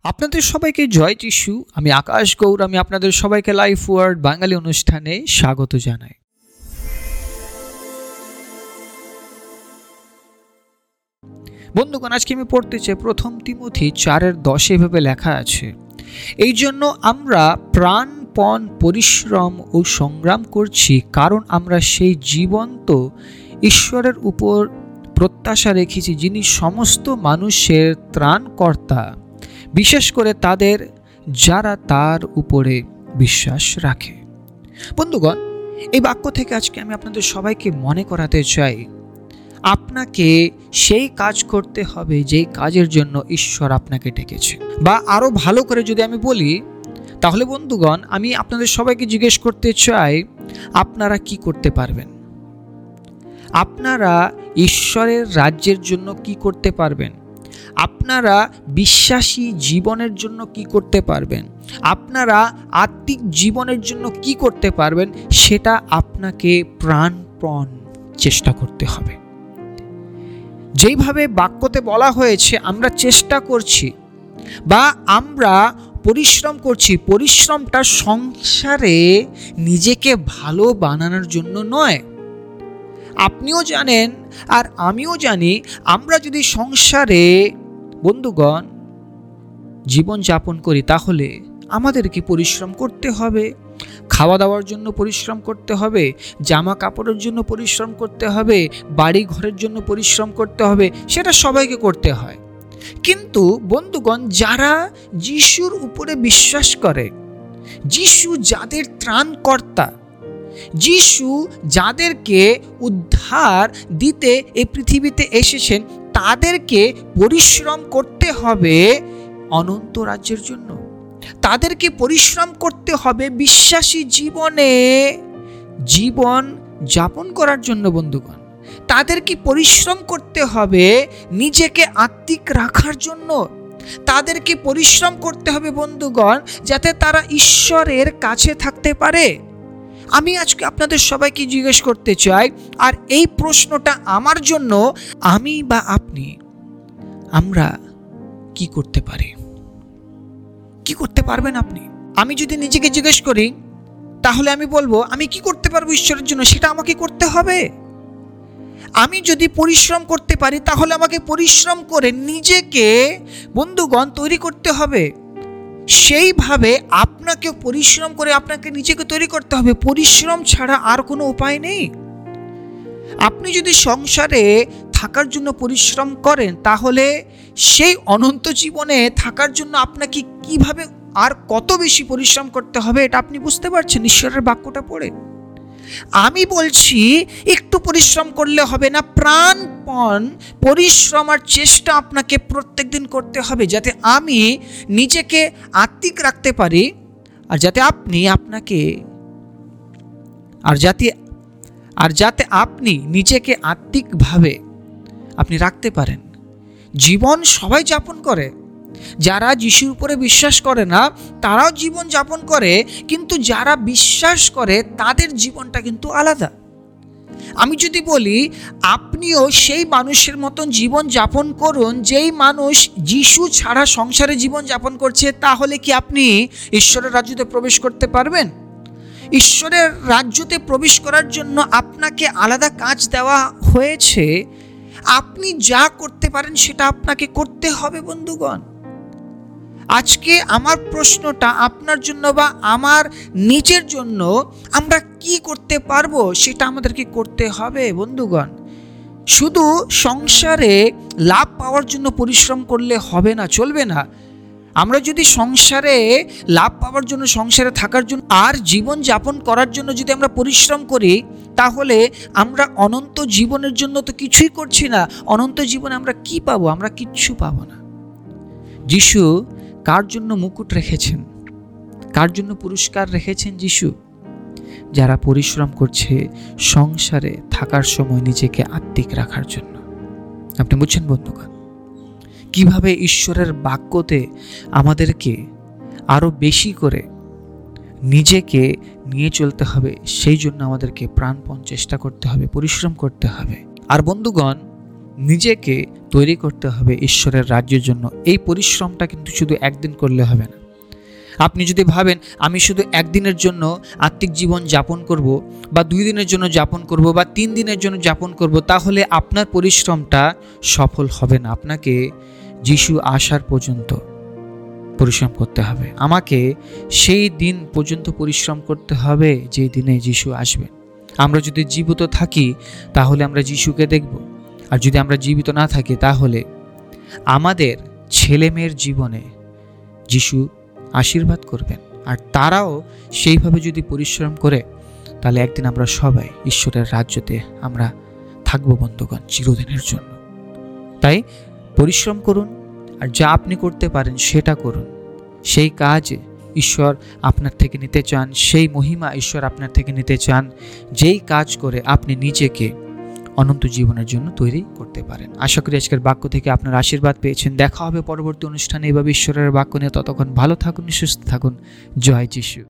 আপনাদের সবাইকে জয় যিশু। আমি আকাশ গৌর। আমি আপনাদের সবাইকে লাইফ ওয়ার্ড বাঙালি অনুষ্ঠানে স্বাগত জানাই। বন্ধুগণ, আজকে আমি পড়তে চাই প্রথম তিমোথী 4:10 এভাবে লেখা আছে, এই জন্য আমরা প্রাণপণ পরিশ্রম ও সংগ্রাম করছি, কারণ আমরা সেই জীবন্ত ঈশ্বরের উপর প্রত্যাশা রেখেছি, যিনি সমস্ত মানুষের ত্রাণকর্তা, বিশেষ করে তাদের যারা তার উপরে বিশ্বাস রাখে। বন্ধুগণ, এই বাক্য থেকে আজকে আমি আপনাদের সবাইকে মনে করাতে চাই, আপনাকে সেই কাজ করতে হবে যেই কাজের জন্য ঈশ্বর আপনাকে ডেকেছে। বা আরো ভালো করে যদি আমি বলি, তাহলে বন্ধুগণ, আমি আপনাদের সবাইকে জিজ্ঞেস করতে চাই, আপনারা কি করতে পারবেন? আপনারা ঈশ্বরের রাজ্যের জন্য কি করতে পারবেন? আপনারা বিশ্বাসী জীবনের জন্য কি করতে পারবেন? আপনারা আত্মিক জীবনের জন্য কি করতে পারবেন? সেটা আপনাকে প্রাণপণ চেষ্টা করতে হবে। যেইভাবে বাক্যতে বলা হয়েছে আমরা চেষ্টা করছি বা আমরা পরিশ্রম করছি, পরিশ্রমটা সংসারে নিজেকে ভালো বানানোর জন্য নয়। আপনিও জানেন আর আমিও জানি, আমরা যদি সংসারে বন্ধুগণ জীবন যাপন করি তাহলে আমাদেরকে পরিশ্রম করতে হবে। খাওয়া দাওয়ার জন্য পরিশ্রম করতে হবে, জামা কাপড়ের জন্য পরিশ্রম করতে হবে, বাড়ি ঘরের জন্য পরিশ্রম করতে হবে, সেটা সবাইকে করতে হয়। কিন্তু বন্ধুগণ, যারা যিশুর উপরে বিশ্বাস করে, যিশু যাদের ত্রাণকর্তা, যিশু যাদেরকে উদ্ধার দিতে এই পৃথিবীতে এসেছেন, তাদেরকে পরিশ্রম করতে হবে অনন্ত রাজ্যের জন্য। তাদেরকে পরিশ্রম করতে হবে বিশ্বাসী জীবনে জীবন যাপন করার জন্য। বন্ধুগণ, তাদেরকে পরিশ্রম করতে হবে নিজেকে আত্মিক রাখার জন্য। তাদেরকে পরিশ্রম করতে হবে বন্ধুগণ, যাতে তারা ঈশ্বরের কাছে থাকতে পারে। আমি আজকে আপনাদের সবাইকে জিজ্ঞেস করতে চাই, আর এই প্রশ্নটা আমার জন্য, আমি বা আপনি, আমরা কি করতে পারি? কি করতে পারবেন আপনি? আমি যদি নিজেকে জিজ্ঞেস করি, তাহলে আমি বলবো, আমি কি করতে পারবো ঈশ্বরের জন্য, সেটা আমাকে করতে হবে। আমি যদি পরিশ্রম করতে পারি, তাহলে আমাকে পরিশ্রম করে নিজেকে বন্ধুগণ তৈরি করতে হবে। সেইভাবে আপনাকেও পরিশ্রম করে আপনাকে নিজেকে তৈরি করতে হবে। পরিশ্রম ছাড়া আর কোনো উপায় নেই। আপনি যদি সংসারে থাকার জন্য পরিশ্রম করেন, তাহলে সেই অনন্ত জীবনে থাকার জন্য আপনাকে কিভাবে আর কত বেশি পরিশ্রম করতে হবে, এটা আপনি বুঝতে পারছেন ঈশ্বরের বাক্যটা পড়ে। আমি বলছি, একটু পরিশ্রম করলে হবে না, প্রাণপণ পরিশ্রম আর চেষ্টা আপনাকে প্রত্যেকদিন করতে হবে, যাতে আমি নিজেকে আত্মিক রাখতে পারি, আর যাতে আপনি আপনাকে যাতে আপনি নিজেকে আত্মিকভাবে আপনি রাখতে পারেন। জীবন সবাই যাপন করে, যারা যিশুর উপরে বিশ্বাস করে না তারাও জীবন যাপন করে, কিন্তু যারা বিশ্বাস করে তাদের জীবনটা কিন্তু আলাদা। আমি যদি বলি, আপনিও সেই মানুষের মতন জীবন যাপন করুন যেই মানুষ যিশু ছাড়া সংসারে জীবন যাপন করছে, তাহলে কি আপনি ঈশ্বরের রাজ্যতে প্রবেশ করতে পারবেন? ঈশ্বরের রাজ্যতে প্রবেশ করার জন্য আপনাকে আলাদা কাজ দেওয়া হয়েছে। আপনি যা করতে পারেন সেটা আপনাকে করতে হবে। বন্ধুগণ, আজকে আমার প্রশ্নটা আপনার জন্য বা আমার নিজের জন্য, আমরা কি করতে পারবো সেটা আমাদেরকে করতে হবে। বন্ধুগণ, শুধু সংসারে লাভ পাওয়ার জন্য পরিশ্রম করলে হবে না, চলবে না। আমরা যদি সংসারে লাভ পাওয়ার জন্য, সংসারে থাকার জন্য আর জীবন যাপন করার জন্য যদি আমরা পরিশ্রম করি, তাহলে আমরা অনন্ত জীবনের জন্য তো কিছুই করছি না। অনন্ত জীবনে আমরা কি পাবো? আমরা কিচ্ছু পাবো না। যিশু কার জন্য মুকুট রেখেছেন? কার জন্য পুরস্কার রেখেছেন যিশু? যারা পরিশ্রম করছে সংসারে থাকার সময় নিজেকে আত্মিক রাখার জন্য। আপনি বুঝছেন বন্ধুগণ, কিভাবে ঈশ্বরের বাক্যতে আমাদেরকে আরো বেশি করে নিজেকে নিয়ে চলতে হবে? সেই জন্য আমাদেরকে প্রাণপণ চেষ্টা করতে হবে, পরিশ্রম করতে হবে। আর বন্ধুগণ, নিজেকে তৈরি করতে হবে ঈশ্বরের রাজ্যের জন্য। এই পরিশ্রমটা কিন্তু শুধু একদিন করলে হবে না। আপনি যদি ভাবেন আমি শুধু একদিনের জন্য আত্মিক জীবন যাপন করব, বা 2 দিনের জন্য যাপন করব, বা 3 দিনের জন্য যাপন করব, তাহলে আপনার পরিশ্রমটা সফল হবে না। আপনাকে যিশু আসার পর্যন্ত পরিশ্রম করতে হবে। আমাকে সেই দিন পর্যন্ত পরিশ্রম করতে হবে যেই দিনে যিশু আসবেন। আমরা যদি জীবিত থাকি তাহলে আমরা যিশুকে দেখব, আর যদি আমরা জীবিত না থাকি তাহলে আমাদের ছেলে মেয়ের জীবনে যিশু আশীর্বাদ করবেন, আর তারাও সেইভাবে যদি পরিশ্রম করে তাহলে একদিন আমরা সবাই ঈশ্বরের রাজ্যতে আমরা থাকবো বন্ধুগণ, চিরদিনের জন্য। তাই পরিশ্রম করুন, আর যা আপনি করতে পারেন সেটা করুন। সেই কাজ ঈশ্বর আপনার থেকে নিতে চান, সেই মহিমা ঈশ্বর আপনার থেকে নিতে চান, যেই কাজ করে আপনি নিজেকে অনন্ত জীবনের জন্য তৈরি করতে পারেন। আশা করি আজকের বাক্য থেকে আপনার আশীর্বাদ পেয়েছেন। দেখা হবে পরবর্তী অনুষ্ঠানে এভাবে ঈশ্বরের বাক্য নিয়ে। ততক্ষণ ভালো থাকুন, সুস্থ থাকুন। জয় যিশু।